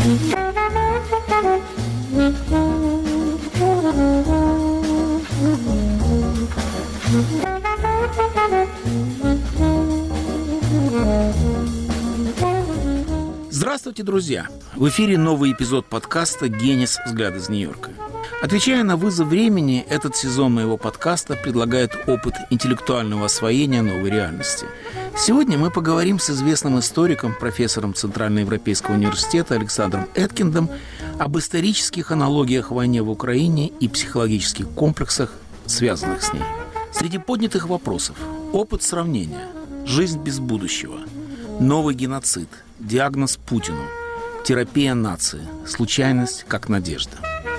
Здравствуйте, друзья! В эфире новый эпизод подкаста «Генис. Взгляд из Нью-Йорка». Отвечая на вызов времени, этот сезон моего подкаста предлагает опыт интеллектуального освоения новой реальности. Сегодня мы поговорим с известным историком, профессором Центральноевропейского университета Александром Эткиндом об исторических аналогиях в войне в Украине и психологических комплексах, связанных с ней. Среди поднятых вопросов – опыт сравнения, жизнь без будущего, новый геноцид, диагноз Путину, терапия нации, случайность как надежда.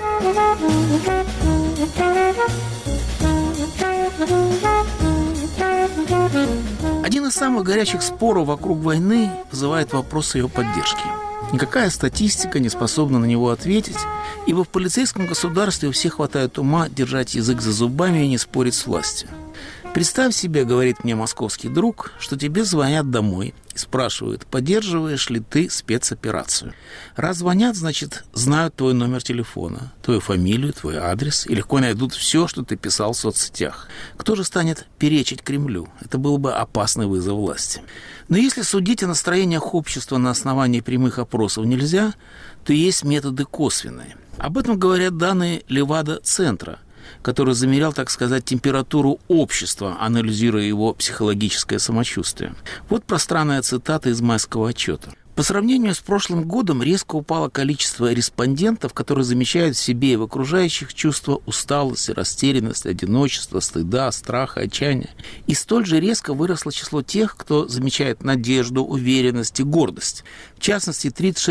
Один из самых горячих споров вокруг войны вызывает вопрос ее поддержки. Никакая статистика не способна на него ответить, ибо в полицейском государстве у всех хватает ума держать язык за зубами и не спорить с властью. «Представь себе, — говорит мне московский друг, — что тебе звонят домой и спрашивают, поддерживаешь ли ты спецоперацию. Раз звонят, значит, знают твой номер телефона, твою фамилию, твой адрес и легко найдут все, что ты писал в соцсетях. Кто же станет перечить Кремлю? Это был бы опасный вызов власти. Но если судить о настроениях общества на основании прямых опросов нельзя, то есть методы косвенные. Об этом говорят данные Левада-центра, который замерял, так сказать, температуру общества, анализируя его психологическое самочувствие. Вот пространная цитата из майского отчета. По сравнению с прошлым годом резко упало количество респондентов, которые замечают в себе и в окружающих чувства усталости, растерянности, одиночества, стыда, страха, отчаяния. И столь же резко выросло число тех, кто замечает надежду, уверенность и гордость. В частности,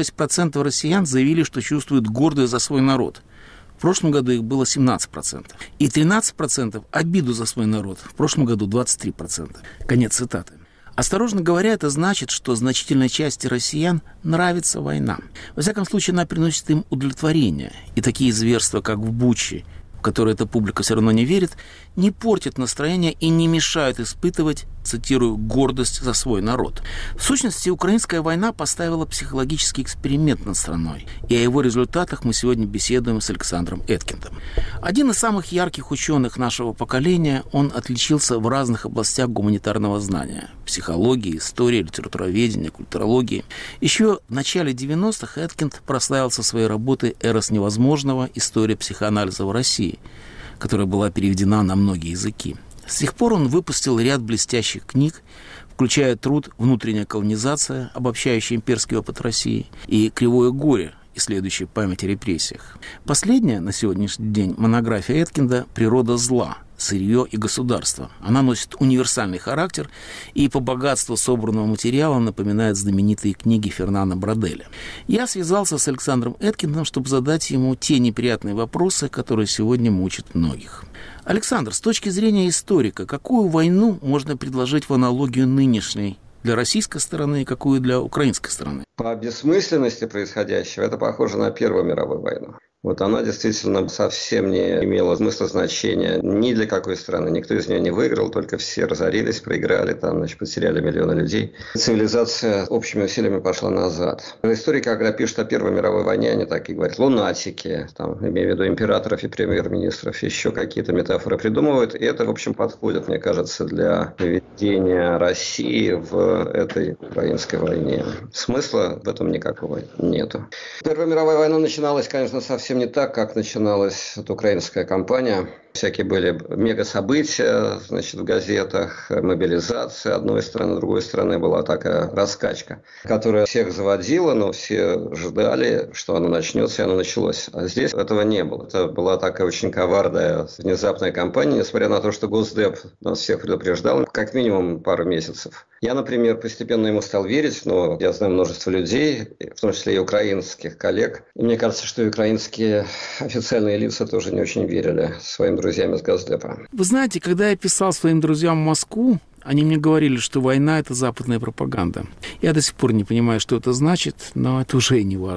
36% россиян заявили, что чувствуют гордость за свой народ. В прошлом году их было 17%. И 13% обиду за свой народ. В прошлом году 23%. Конец цитаты. Осторожно говоря, это значит, что значительной части россиян нравится война. Во всяком случае, она приносит им удовлетворение. И такие зверства, как в Буче, в которые эта публика все равно не верит, не портят настроение и не мешают испытывать, цитирую, гордость за свой народ. В сущности, украинская война поставила психологический эксперимент над страной, и о его результатах мы сегодня беседуем с Александром Эткиндом. Один из самых ярких ученых нашего поколения, он отличился в разных областях гуманитарного знания – психологии, истории, литературоведения, культурологии. Еще в начале 90-х Эткинд прославился своей работой «Эрос невозможного. История психоанализа в России», которая была переведена на многие языки. С тех пор он выпустил ряд блестящих книг, включая труд «Внутренняя колонизация», обобщающий имперский опыт России, и «Кривое горе», исследующий память о репрессиях. Последняя на сегодняшний день монография Эткинда «Природа зла. Сырье и государство». Она носит универсальный характер и по богатству собранного материала напоминает знаменитые книги Фернана Броделя. Я связался с Александром Эткиндом, чтобы задать ему те неприятные вопросы, которые сегодня мучат многих. Александр, с точки зрения историка, какую войну можно предложить в аналогию нынешней для российской стороны и какую для украинской стороны? По бессмысленности происходящего это похоже на Первую мировую войну. Вот она действительно совсем не имела смысла, значения ни для какой страны. Никто из нее не выиграл, только все разорились, проиграли, потеряли миллионы людей. Цивилизация общими усилиями пошла назад. Историки, когда пишут о Первой мировой войне, они так и говорят: лунатики, имею в виду императоров и премьер-министров, еще какие-то метафоры придумывают. И это, в общем, подходит, мне кажется, для введения России в этой украинской войне. Смысла в этом никакого нету. Первая мировая война начиналась, конечно, совсем не так, как начиналась эта украинская кампания. Всякие были мега-события, в газетах, мобилизация одной страны, другой страны, была такая раскачка, которая всех заводила, но все ждали, что она начнется, и она началась. А здесь этого не было. Это была такая очень коварная, внезапная кампания, несмотря на то, что Госдеп нас всех предупреждал как минимум пару месяцев. Я, например, постепенно ему стал верить, но я знаю множество людей, в том числе и украинских коллег. И мне кажется, что и украинские официальные лица тоже не очень верили своим друзьям из Госдепа. Вы знаете, когда я писал своим друзьям в Москву, они мне говорили, что война – это западная пропаганда. Я до сих пор не понимаю, что это значит, но это уже и не важно.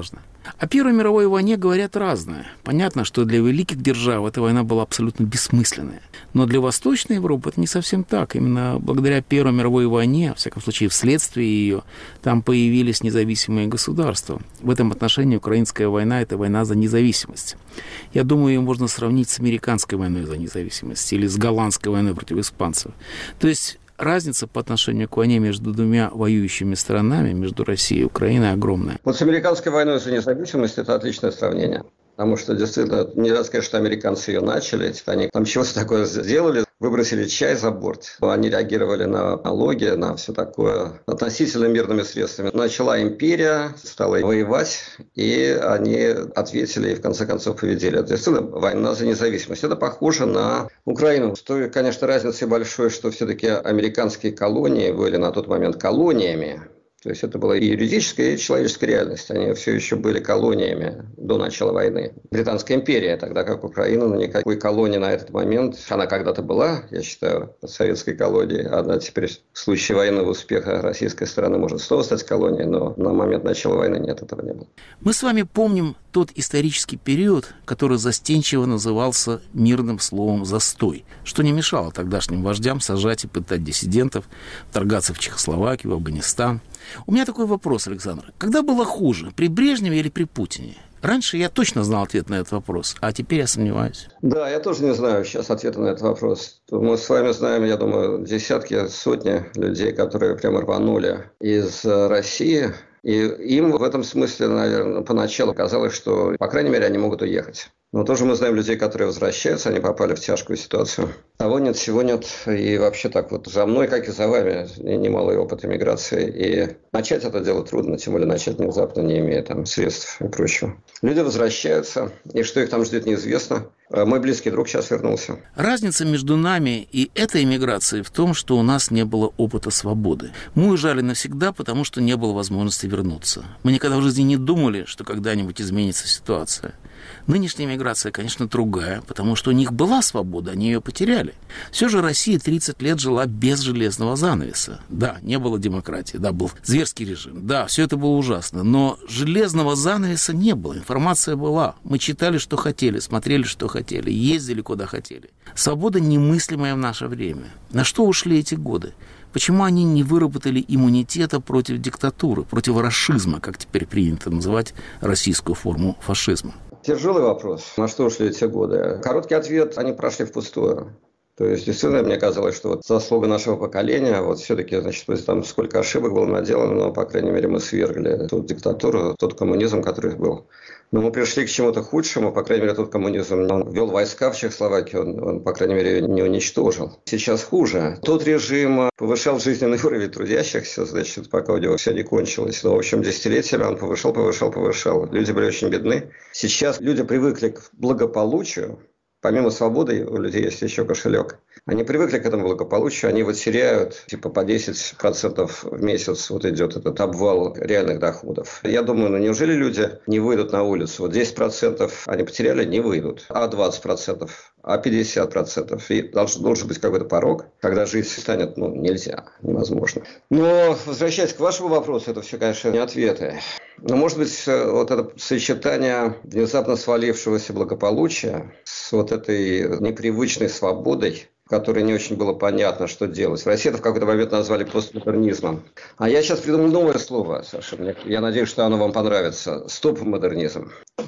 О Первой мировой войне говорят разное. Понятно, что для великих держав эта война была абсолютно бессмысленная. Но для Восточной Европы это не совсем так. Именно благодаря Первой мировой войне, во всяком случае, вследствие ее, там появились независимые государства. В этом отношении украинская война – это война за независимость. Я думаю, ее можно сравнить с американской войной за независимость или с голландской войной против испанцев. То есть разница по отношению к войне между двумя воюющими странами, между Россией и Украиной, огромная. Вот с американской войной за независимость это отличное сравнение. Потому что, действительно, нельзя сказать, что американцы ее начали. Они там чего-то такое сделали, выбросили чай за борт. Они реагировали на налоги, на все такое относительно мирными средствами. Начала империя, стала воевать, и они ответили и в конце концов победили. Это действительно война за независимость. Это похоже на Украину. С той, конечно, разницей большой, что все-таки американские колонии были на тот момент колониями. То есть это была и юридическая, и человеческая реальность. Они все еще были колониями до начала войны. Британская империя, тогда как Украина, никакой колонии на этот момент, она когда-то была, я считаю, советской колонией. Она теперь в случае военного успеха российской стороны может снова стать колонией, но на момент начала войны нет, этого не было. Мы с вами помним тот исторический период, который застенчиво назывался мирным словом «застой», что не мешало тогдашним вождям сажать и пытать диссидентов, вторгаться в Чехословакию, в Афганистан. У меня такой вопрос, Александр. Когда было хуже, при Брежневе или при Путине? Раньше я точно знал ответ на этот вопрос, а теперь я сомневаюсь. Да, я тоже не знаю сейчас ответа на этот вопрос. Мы с вами знаем, я думаю, десятки, сотни людей, которые прямо рванули из России. И им в этом смысле, наверное, поначалу казалось, что, по крайней мере, они могут уехать. Но тоже мы знаем людей, которые возвращаются, они попали в тяжкую ситуацию. Того нет, всего нет. И вообще так вот за мной, как и за вами, немалый опыт эмиграции. И начать это дело трудно, тем более начать внезапно, не имея там средств и прочего. Люди возвращаются, и что их там ждет, неизвестно. Мой близкий друг сейчас вернулся. Разница между нами и этой эмиграцией в том, что у нас не было опыта свободы. Мы уезжали навсегда, потому что не было возможности вернуться. Мы никогда в жизни не думали, что когда-нибудь изменится ситуация. Нынешняя миграция, конечно, другая, потому что у них была свобода, они ее потеряли. Все же Россия 30 лет жила без железного занавеса. Да, не было демократии, да, был зверский режим, да, все это было ужасно, но железного занавеса не было, информация была. Мы читали, что хотели, смотрели, что хотели, ездили, куда хотели. Свобода немыслимая в наше время. На что ушли эти годы? Почему они не выработали иммунитета против диктатуры, против рашизма, как теперь принято называть российскую форму фашизма? Тяжелый вопрос. На что ушли эти годы? Короткий ответ – они прошли впустую. То есть, действительно, мне казалось, что вот заслуга нашего поколения, вот все-таки, значит, там сколько ошибок было наделано, но, по крайней мере, мы свергли ту диктатуру, тот коммунизм, который был. Но мы пришли к чему-то худшему, по крайней мере, тот коммунизм, он ввел войска в Чехословакию, он, по крайней мере, не уничтожил. Сейчас хуже. Тот режим повышал жизненный уровень трудящихся, значит, пока у него все не кончилось. Но, в общем, десятилетиями он повышал. Люди были очень бедны. Сейчас люди привыкли к благополучию. Помимо свободы у людей есть еще кошелек. Они привыкли к этому благополучию, они вот теряют типа по 10% в месяц, вот идет этот обвал реальных доходов. Я думаю, ну неужели люди не выйдут на улицу? Вот 10% они потеряли, не выйдут. А 20%, а 50%. И должен быть какой-то порог, когда жизнь станет, нельзя, невозможно. Но, возвращаясь к вашему вопросу, это все, конечно, не ответы. Но, может быть, вот это сочетание внезапно свалившегося благополучия с вот этой непривычной свободой, в которой не очень было понятно, что делать. В России это в какой-то момент назвали постмодернизмом. А я сейчас придумал новое слово, Саша. Я надеюсь, что оно вам понравится. Стоп-модернизм.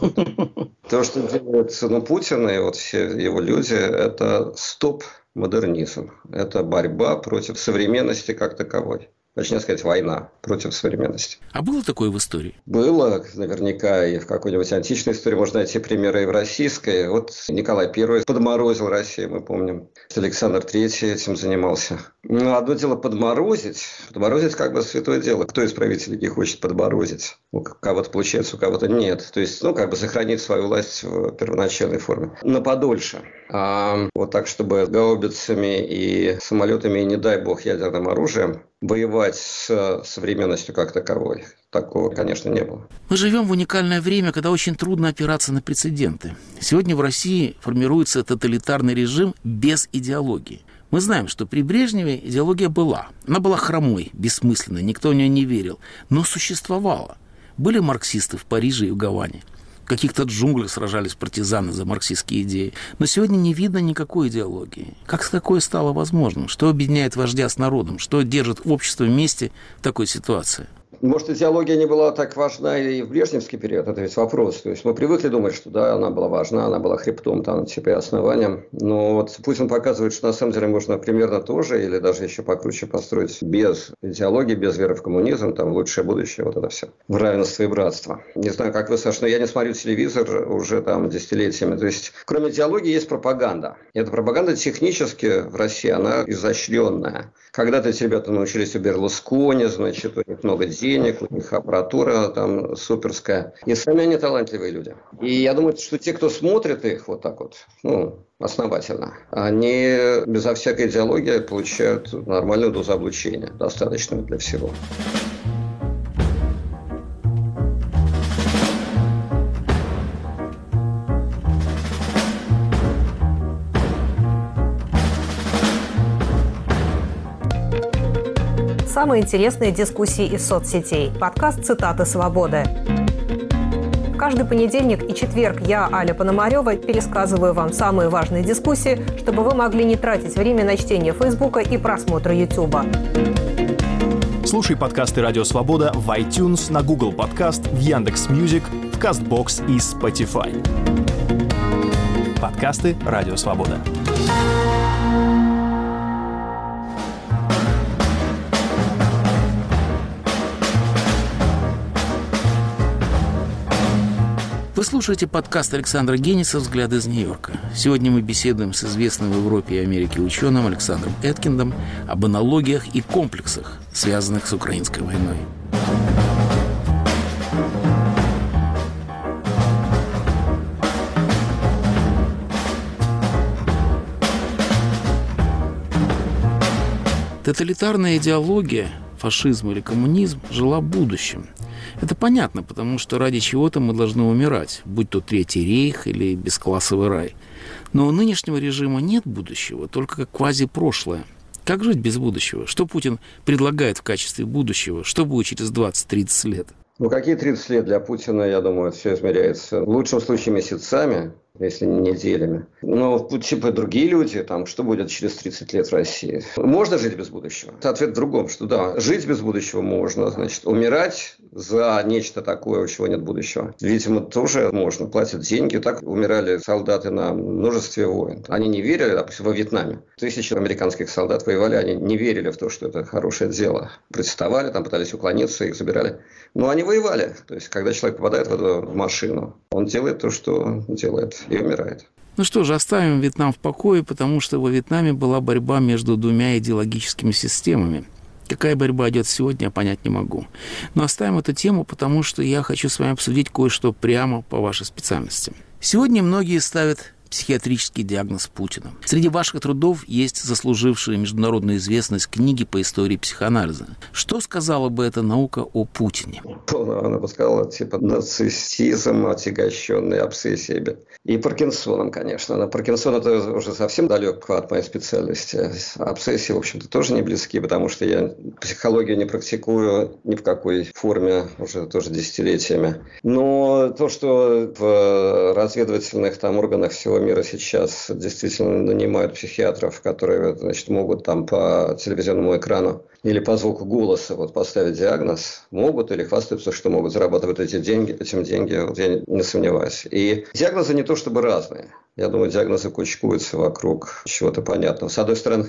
То, что делает Путин и вот все его люди, это стоп-модернизм. Это борьба против современности как таковой. Точнее сказать, война против современности. А было такое в истории? Было, наверняка, и в какой-нибудь античной истории. Можно найти примеры и в российской. Вот Николай I подморозил Россию, мы помним. Александр III этим занимался. Но одно дело подморозить. Подморозить как бы святое дело. Кто из правителей не хочет подморозить? У кого-то получается, у кого-то нет. То есть, как бы сохранить свою власть в первоначальной форме. На подольше. А вот так, чтобы гаубицами и самолетами, и не дай бог ядерным оружием, воевать с современностью как таковой. Такого, конечно, не было. Мы живем в уникальное время, когда очень трудно опираться на прецеденты. Сегодня в России формируется тоталитарный режим без идеологии. Мы знаем, что при Брежневе идеология была. Она была хромой, бессмысленной, никто в нее не верил, но существовала. Были марксисты в Париже и в Гаване. В каких-то джунглях сражались партизаны за марксистские идеи. Но сегодня не видно никакой идеологии. Как такое стало возможным? Что объединяет вождя с народом? Что держит общество вместе в такой ситуации? Может, идеология не была так важна и в брежневский период, это ведь вопрос. То есть мы привыкли думать, что да, она была важна, она была хребтом, там, типа и основанием. Но вот Путин показывает, что на самом деле можно примерно то же или даже еще покруче построить без идеологии, без веры в коммунизм, там, лучшее будущее, вот это все. В равенство и братство. Не знаю, как вы, Саш, но я не смотрю телевизор уже там десятилетиями. То есть, кроме идеологии, есть пропаганда. И эта пропаганда технически в России, она изощренная. Когда-то эти ребята научились у Берлускони, значит, у них много денег, у них аппаратура там суперская. И сами они талантливые люди. И я думаю, что те, кто смотрит их вот так вот, основательно, они безо всякой идеологии получают нормальную дозу облучения, достаточную для всего. Самые интересные дискуссии из соцсетей. Подкаст «Цитаты свободы». Каждый понедельник и четверг я, Аля Пономарева, пересказываю вам самые важные дискуссии, чтобы вы могли не тратить время на чтение Фейсбука и просмотр Ютуба. Слушай подкасты «Радио Свобода» в iTunes, на Google Подкаст, в Яндекс.Мьюзик, в Castbox и Spotify. Подкасты «Радио Свобода». Вы слушаете подкаст Александра Гениса «Взгляды из Нью-Йорка». Сегодня мы беседуем с известным в Европе и Америке ученым Александром Эткиндом об аналогиях и комплексах, связанных с украинской войной. Тоталитарная идеология, фашизм или коммунизм, жила будущим. Это понятно, потому что ради чего-то мы должны умирать, будь то Третий рейх или бесклассовый рай. Но у нынешнего режима нет будущего, только квазипрошлое. Как жить без будущего? Что Путин предлагает в качестве будущего? Что будет через 20-30 лет? Какие 30 лет для Путина, я думаю, все измеряется в лучшем случае месяцами, если не неделями. Но другие люди, что будет через 30 лет в России? Можно жить без будущего? Ответ в другом, что да, жить без будущего можно, значит, умирать за нечто такое, у чего нет будущего. Видимо, тоже можно, платят деньги. Так умирали солдаты на множестве войн. Они не верили, допустим, во Вьетнаме. 1000 американских солдат воевали, они не верили в то, что это хорошее дело. Протестовали, пытались уклониться, их забирали. Но они воевали. То есть, когда человек попадает в эту машину, он делает то, что делает, и умирает. Ну что же, оставим Вьетнам в покое, потому что во Вьетнаме была борьба между двумя идеологическими системами. Какая борьба идет сегодня, я понять не могу. Но оставим эту тему, потому что я хочу с вами обсудить кое-что прямо по вашей специальности. Сегодня многие ставят психиатрический диагноз Путина. Среди ваших трудов есть заслужившие международную известность книги по истории психоанализа. Что сказала бы эта наука о Путине? Она бы сказала, нарциссизм, отягощенный обсессиями. И Паркинсоном, конечно. Но Паркинсон – это уже совсем далек от моей специальности. Обсессии, в общем-то, тоже не близки, потому что я психологию не практикую ни в какой форме уже тоже десятилетиями. Но то, что в разведывательных органах всего мира сейчас действительно нанимают психиатров, которые, значит, могут по телевизионному экрану или по звуку голоса поставить диагноз, могут или хвастаются, что могут зарабатывать этим деньги, я не сомневаюсь. И диагнозы не то чтобы разные. Я думаю, диагнозы кучкуются вокруг чего-то понятного. С одной стороны,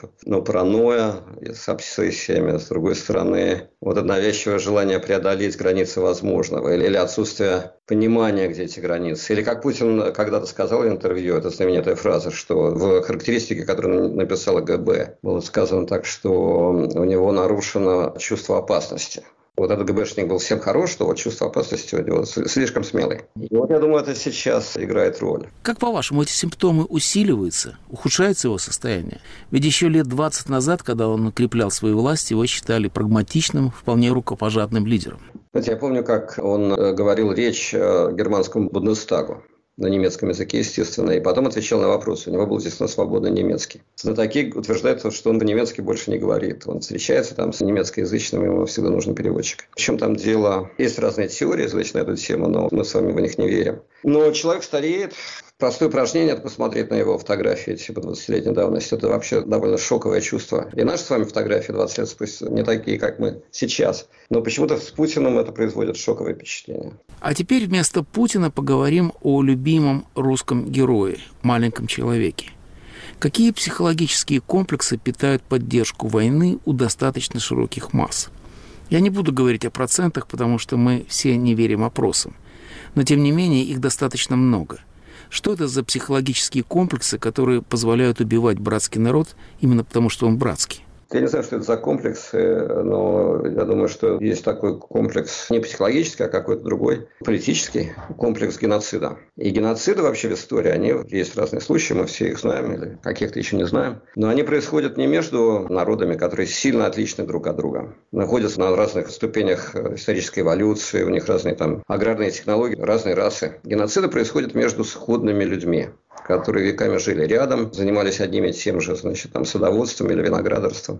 паранойя с обсессиями, с другой стороны, это навязчивое желание преодолеть границы возможного или отсутствие понимания, где эти границы. Или как Путин когда-то сказал в интервью, это знаменитая фраза, что в характеристике, которую написала ГБ, было сказано так, что у него нарушено чувство опасности. Этот ГБшник был всем хорош, что чувство опасности у него слишком смелый. И я думаю, это сейчас играет роль. Как по-вашему, эти симптомы усиливаются, ухудшается его состояние? Ведь еще лет 20 назад, когда он укреплял свою власть, его считали прагматичным, вполне рукопожатным лидером. Я помню, как он говорил речь германскому Бундестагу. на немецком языке, естественно, и потом отвечал на вопросы. У него был, естественно, свободный немецкий. Знатоки утверждают, что он по-немецки больше не говорит. Он встречается там с немецкоязычными, ему всегда нужен переводчик. В чем там дело? Есть разные теории, на эту тему, но мы с вами в них не верим. Но человек стареет. Простое упражнение – это посмотреть на его фотографии типа 20-летней давности. Это вообще довольно шоковое чувство. И наши с вами фотографии 20 лет спустя не такие, как мы сейчас. Но почему-то с Путиным это производит шоковое впечатление. А теперь вместо Путина поговорим о любимом русском герое, маленьком человеке. Какие психологические комплексы питают поддержку войны у достаточно широких масс? Я не буду говорить о процентах, потому что мы все не верим опросам. Но, тем не менее, их достаточно много. Что это за психологические комплексы, которые позволяют убивать братский народ именно потому, что он братский? Я не знаю, что это за комплексы, но я думаю, что есть такой комплекс не психологический, а какой-то другой, политический комплекс геноцида. И геноциды вообще в истории, они есть разные случаи, мы все их знаем или каких-то еще не знаем. Но они происходят не между народами, которые сильно отличны друг от друга. Находятся на разных ступенях исторической эволюции, у них разные там аграрные технологии, разные расы. Геноциды происходят между сходными людьми, которые веками жили рядом, занимались одним и тем же, там, садоводством или виноградарством,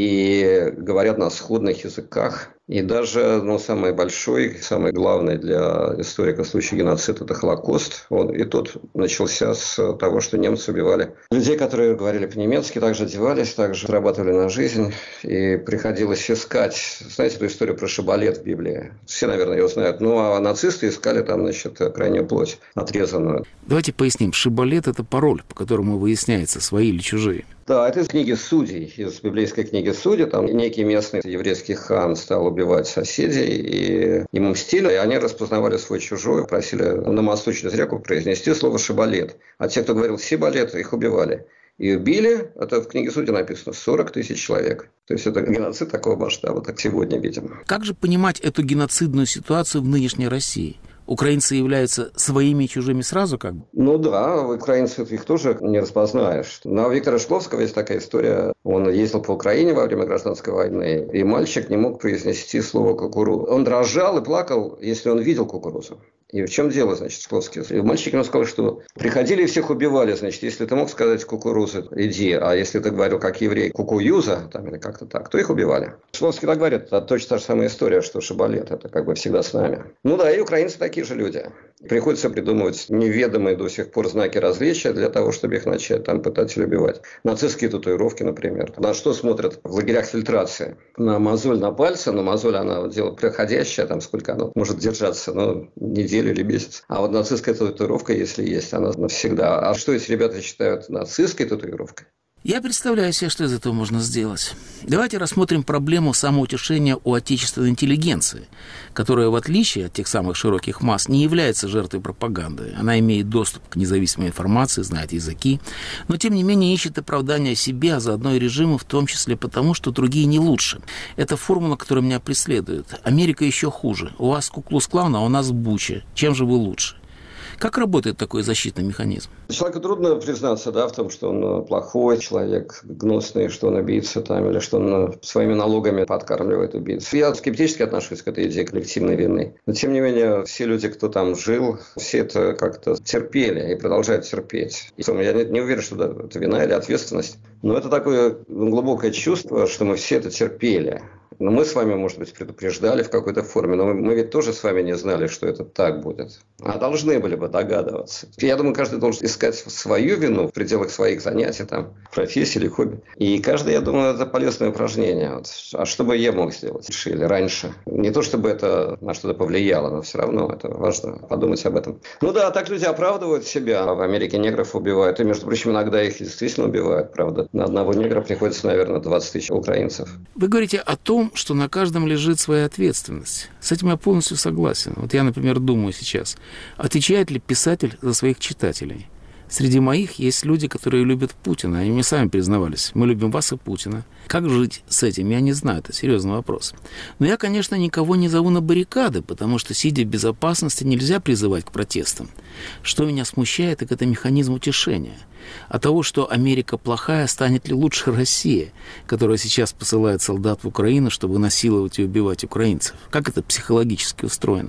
и говорят на сходных языках. И даже самый большой, самый главный для историка случай геноцида – это Холокост. И тот начался с того, что немцы убивали людей, которые говорили по-немецки, также одевались, также зарабатывали на жизнь. И приходилось искать, знаете, эту историю про шибbolет в Библии? Все, наверное, ее знают. А нацисты искали там, крайнюю плоть отрезанную. Давайте поясним. Шибbolет – это пароль, по которому выясняется, свои или чужие. Да, это из книги Судей, из библейской книги Судей. Там некий местный еврейский хан стал убивать соседей, и ему мстили, и они распознавали свой-чужой, просили на мосту через реку произнести слово «шибbolет». А те, кто говорил «сиболет», их убивали. И убили, это в книге Судей написано, 40 тысяч человек. То есть это геноцид такого масштаба, так сегодня видим. Как же понимать эту геноцидную ситуацию в нынешней России? Украинцы являются своими и чужими сразу как бы? Да, украинцев их тоже не распознаешь. Но у Виктора Шкловского есть такая история. Он ездил по Украине во время гражданской войны, и мальчик не мог произнести слово «кукуруза». Он дрожал и плакал, если он видел кукурузу. И в чем дело, Шкловский? И мальчик ему сказал, что приходили и всех убивали, если ты мог сказать «кукуруза», иди, а если ты говорил как еврей «кукуюза», там, или как-то так, то их убивали. Шкловский так говорит, это точно та же самая история, что шибbolет, это как бы всегда с нами. И украинцы такие же люди. Приходится придумывать неведомые до сих пор знаки различия для того, чтобы их начать там пытаться убивать. Нацистские татуировки, например. На что смотрят в лагерях фильтрации? На мозоль на пальце, но мозоль, она дело проходящее, там сколько она может держаться, неделю или месяц. А вот нацистская татуировка, если есть, она навсегда. А что эти ребята считают нацистской татуировкой? Я представляю себе, что из этого можно сделать. Давайте рассмотрим проблему самоутешения у отечественной интеллигенции, которая, в отличие от тех самых широких масс, не является жертвой пропаганды. Она имеет доступ к независимой информации, знает языки, но, тем не менее, ищет оправдания себе, а заодно и режиму, в том числе потому, что другие не лучше. Это формула, которая меня преследует. Америка еще хуже. У вас Ку-Клукс-Клан, а у нас Буча. Чем же вы лучше? Как работает такой защитный механизм? Человеку трудно признаться, в том, что он плохой человек, гнусный, что он убийца там, или что он своими налогами подкармливает убийц. Я скептически отношусь к этой идее коллективной вины. Но, тем не менее, все люди, кто там жил, все это как-то терпели и продолжают терпеть. Я не уверен, что это вина или ответственность. Но это такое глубокое чувство, что мы все это терпели. Но мы с вами, может быть, предупреждали в какой-то форме, но мы ведь тоже с вами не знали, что это так будет. А должны были бы догадываться. Я думаю, каждый должен искать свою вину в пределах своих занятий, профессии или хобби. И каждый, я думаю, это полезное упражнение. А что бы я мог сделать или раньше? Не то, чтобы это на что-то повлияло, но все равно это важно подумать об этом. Так люди оправдывают себя. В Америке негров убивают. И, между прочим, иногда их действительно убивают, правда. На одного негра приходится, наверное, 20 тысяч украинцев. Вы говорите о том, что на каждом лежит своя ответственность. С этим я полностью согласен. Я, например, думаю сейчас, отвечает ли писатель за своих читателей? Среди моих есть люди, которые любят Путина. Они мне сами признавались. Мы любим вас и Путина. Как жить с этим, я не знаю. Это серьезный вопрос. Но я, конечно, никого не зову на баррикады, потому что, сидя в безопасности, нельзя призывать к протестам. Что меня смущает, так это механизм утешения. От того, что Америка плохая, станет ли лучше Россия, которая сейчас посылает солдат в Украину, чтобы насиловать и убивать украинцев? Как это психологически устроено?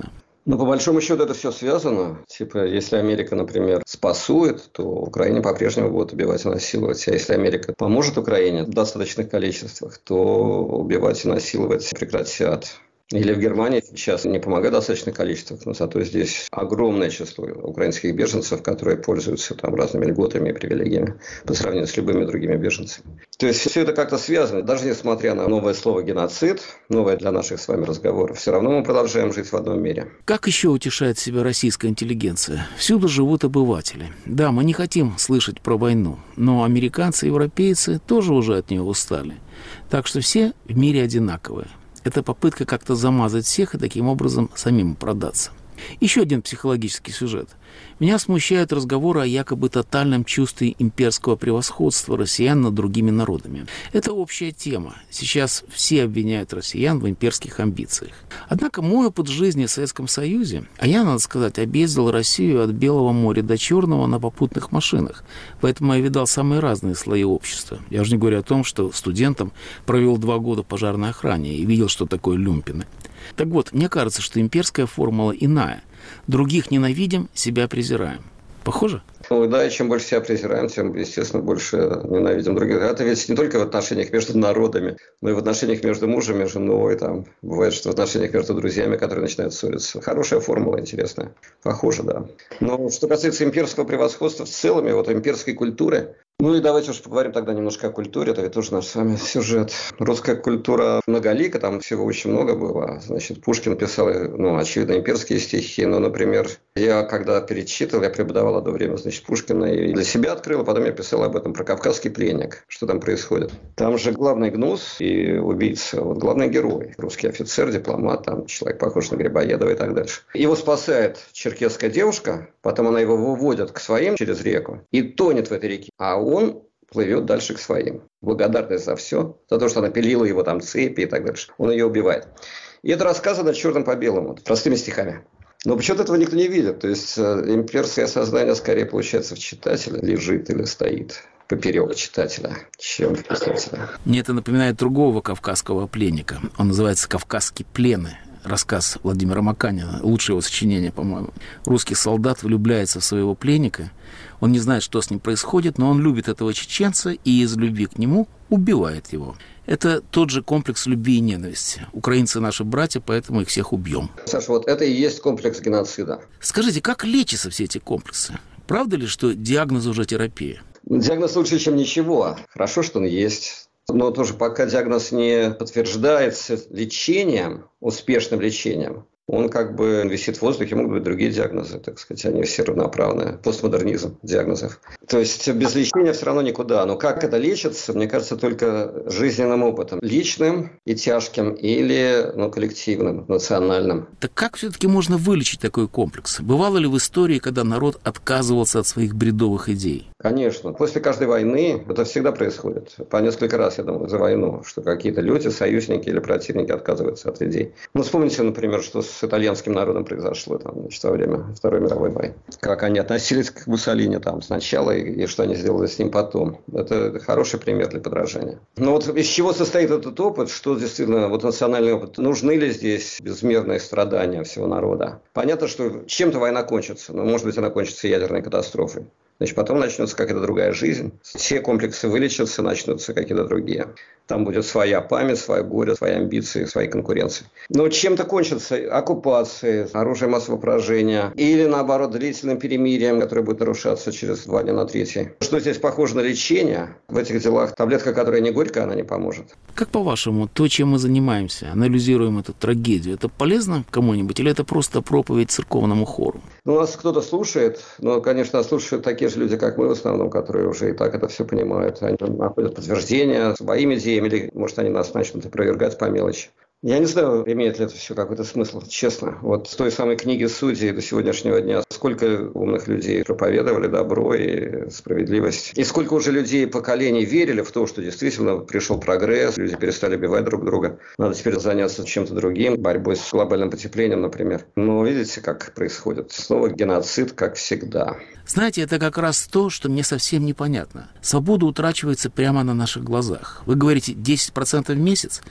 Ну, по большому счету, это все связано. Типа, если Америка, например, спасует, то в Украине по-прежнему будут убивать и насиловать. А если Америка поможет Украине в достаточных количествах, то убивать и насиловать прекратят. Или в Германии сейчас не помогает в достаточных количествах, но зато здесь огромное число украинских беженцев, которые пользуются там разными льготами и привилегиями по сравнению с любыми другими беженцами. То есть все это как-то связано. Даже несмотря на новое слово «геноцид», новое для наших с вами разговоров, все равно мы продолжаем жить в одном мире. Как еще утешает себя российская интеллигенция? Всюду живут обыватели. Да, мы не хотим слышать про войну, но американцы и европейцы тоже уже от нее устали. Так что все в мире одинаковые. Это попытка как-то замазать всех и таким образом самим продаться. Еще один психологический сюжет. Меня смущают разговоры о якобы тотальном чувстве имперского превосходства россиян над другими народами. Это общая тема. Сейчас все обвиняют россиян в имперских амбициях. Однако мой опыт жизни в Советском Союзе, а я, надо сказать, объездил Россию от Белого моря до Черного на попутных машинах. Поэтому я видал самые разные слои общества. Я уже не говорю о том, что студентом провел 2 года в пожарной охране и видел, что такое люмпины. Так вот, мне кажется, что имперская формула иная. Других ненавидим, себя презираем. Похоже? Ну да, и чем больше себя презираем, тем, естественно, больше ненавидим других. Это ведь не только в отношениях между народами, но и в отношениях между мужем и женой. Там бывает, что в отношениях между друзьями, которые начинают ссориться. Хорошая формула, интересная. Похоже, да. Но что касается имперского превосходства в целом, и вот имперской культуры, ну и давайте уж поговорим тогда немножко о культуре. Это ведь тоже наш с вами сюжет. Русская культура многолика, там всего очень много было. Значит, Пушкин писал, очевидно, имперские стихи. Но, например, я когда перечитывал, я преподавал одно время, значит, Пушкина и для себя открыл, а потом я писал об этом, про «Кавказский пленник», что там происходит. Там же главный гнус и убийца, вот главный герой, русский офицер, дипломат, там человек похож на Грибоедова и так дальше. Его спасает черкесская девушка, потом она его выводит к своим через реку и тонет в этой реке, а он плывет дальше к своим. Благодарность за все, за то, что она пилила его там цепи и так дальше. Он ее убивает. И это рассказано черным по белому, простыми стихами. Но почему-то этого никто не видит. То есть имперское сознание скорее, получается, в читателе лежит или стоит поперек читателя, чем в писателя. Мне это напоминает другого кавказского пленника. Он называется «Кавказские плены». Рассказ Владимира Маканина, лучшее его сочинение, по-моему. Русский солдат влюбляется в своего пленника. Он не знает, что с ним происходит, но он любит этого чеченца и из любви к нему убивает его. Это тот же комплекс любви и ненависти. Украинцы наши братья, поэтому их всех убьем. Саша, вот это и есть комплекс геноцида. Скажите, как лечатся все эти комплексы? Правда ли, что диагноз уже терапия? Диагноз лучше, чем ничего. Хорошо, что он есть. Но тоже пока диагноз не подтверждается лечением, успешным лечением, он как бы висит в воздухе, могут быть другие диагнозы, так сказать, они все равноправные. Постмодернизм диагнозов. То есть без лечения все равно никуда. Но как это лечится, мне кажется, только жизненным опытом. Личным и тяжким или коллективным, национальным. Так как все-таки можно вылечить такой комплекс? Бывало ли в истории, когда народ отказывался от своих бредовых идей? Конечно. После каждой войны это всегда происходит. По несколько раз, я думаю, за войну, что какие-то люди, союзники или противники отказываются от идей. Вспомните, например, что с итальянским народом произошло во время Второй мировой войны. Как они относились к Муссолини сначала и что они сделали с ним потом. Это хороший пример для подражания. Но вот из чего состоит этот опыт, что действительно национальный опыт? Нужны ли здесь безмерные страдания всего народа? Понятно, что чем-то война кончится, но может быть она кончится ядерной катастрофой. Значит, потом начнется какая-то другая жизнь. Все комплексы вылечатся, начнутся какие-то другие. Там будет своя память, свое горе, свои амбиции, свои конкуренции. Но чем-то кончится оккупацией, оружием массового поражения. Или, наоборот, длительным перемирием, которое будет нарушаться через 2 дня на 3. Что здесь похоже на лечение? В этих делах таблетка, которая не горькая, она не поможет. Как по-вашему, то, чем мы занимаемся, анализируем эту трагедию, это полезно кому-нибудь или это просто проповедь церковному хору? Нас кто-то слушает, но, конечно, слушают такие же люди, как мы в основном, которые уже и так это все понимают. Они находят подтверждения своим идеям, или, может, они нас начнут опровергать по мелочи. Я не знаю, имеет ли это все какой-то смысл, честно. Вот с той самой книги «Судей» до сегодняшнего дня сколько умных людей проповедовали добро и справедливость. И сколько уже людей, поколений верили в то, что действительно пришел прогресс, люди перестали убивать друг друга. Надо теперь заняться чем-то другим, борьбой с глобальным потеплением, например. Но видите, как происходит. Снова геноцид, как всегда. Знаете, это как раз то, что мне совсем непонятно. Свобода утрачивается прямо на наших глазах. Вы говорите 10% в месяц?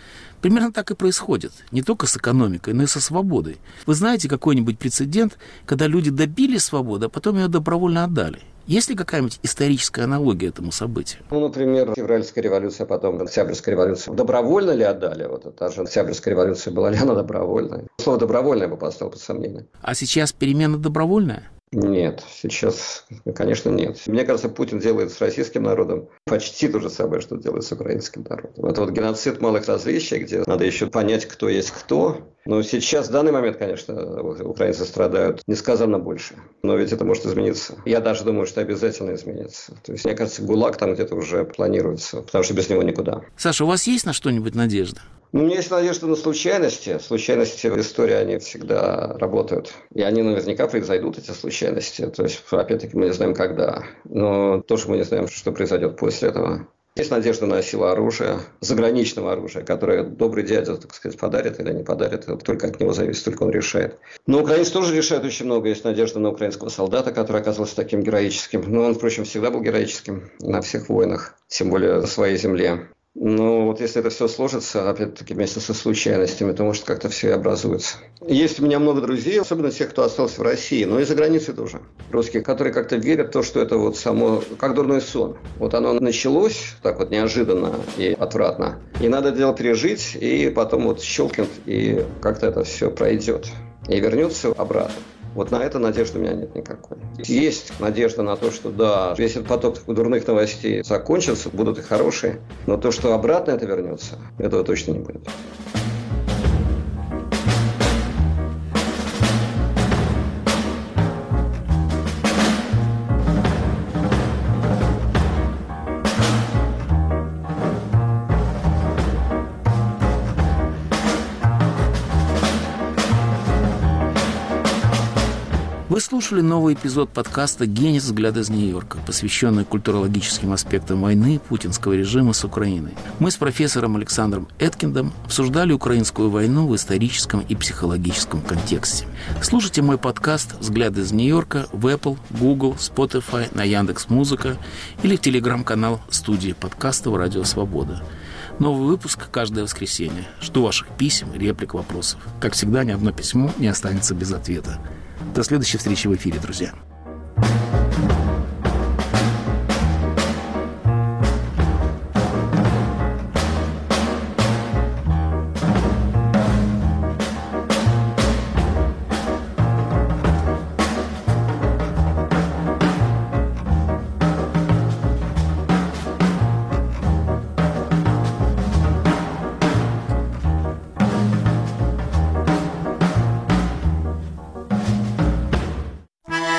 Примерно так и происходит. Не только с экономикой, но и со свободой. Вы знаете какой-нибудь прецедент, когда люди добились свободы, а потом ее добровольно отдали? Есть ли какая-нибудь историческая аналогия этому событию? Например, февральская революция, потом Октябрьская революция. Добровольно ли отдали? Та же Октябрьская революция, была ли она добровольная? Слово «добровольное» бы поставил под сомнение. А сейчас перемена добровольная? Нет, сейчас, конечно, нет. Мне кажется, Путин делает с российским народом почти то же самое, что делает с украинским народом. Это геноцид малых различий, где надо еще понять, кто есть кто. Но сейчас, в данный момент, конечно, украинцы страдают несказанно больше. Но ведь это может измениться. Я даже думаю, что обязательно изменится. То есть, мне кажется, ГУЛАГ там где-то уже планируется, потому что без него никуда. Саша, у вас есть на что-нибудь надежда? У меня есть надежда на случайности. Случайности в истории, они всегда работают. И они наверняка произойдут, эти случайности. То есть, опять-таки, мы не знаем, когда. Но тоже мы не знаем, что произойдет после этого. Есть надежда на силу оружия, заграничного оружия, которое добрый дядя, так сказать, подарит или не подарит. Это только от него зависит, только он решает. Но украинцы тоже решают очень много. Есть надежда на украинского солдата, который оказался таким героическим. Но он, впрочем, всегда был героическим на всех войнах, тем более на своей земле. Но если это все сложится, опять-таки, вместе со случайностями, то, может, как-то все и образуется. Есть у меня много друзей, особенно тех, кто остался в России, но и за границей тоже. Русские, которые как-то верят в то, что это само, как дурной сон. Оно началось так неожиданно и отвратно. И надо дело пережить, и потом щелкнет, и как-то это все пройдет. И вернется обратно. На это надежды у меня нет никакой. Есть надежда на то, что да, весь этот поток дурных новостей закончится, будут и хорошие, но то, что обратно это вернется, этого точно не будет. Вы слушали новый эпизод подкаста «Генис. Взгляд из Нью-Йорка», посвященный культурологическим аспектам войны путинского режима с Украиной. Мы с профессором Александром Эткиндом обсуждали украинскую войну в историческом и психологическом контексте. Слушайте мой подкаст «Взгляд из Нью-Йорка» в Apple, Google, Spotify, на Яндекс.Музыка или в телеграм-канал студии подкастов «Радио Свобода». Новый выпуск каждое воскресенье. Жду ваших писем, реплик, вопросов. Как всегда, ни одно письмо не останется без ответа. До следующей встречи в эфире, друзья.